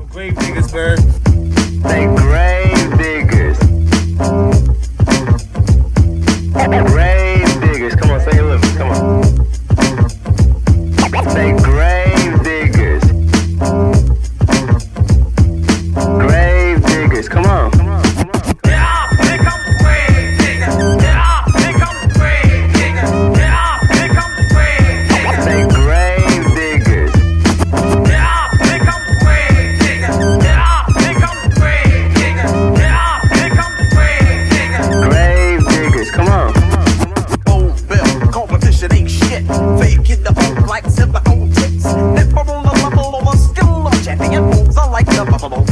Grave diggers, bird. Say grave diggers. Grave diggers. Come on, say it with me. Come on. Say grave diggers. Grave diggers. Come on. Come on. Come on. Yeah, here come the grave diggers. Yeah, here come the grave diggers. Yeah, here come the grave diggers. Say grave diggers. Yeah, here come the grave diggers. Yeah, here come the grave diggers. Yeah, here come the grave diggers. Grave diggers. Come on. Come on. Come on. Old Bill, competition ain't shit. Fake get the old like silver on tits. Never on the level of a skill of champion moves. I like the buffalo.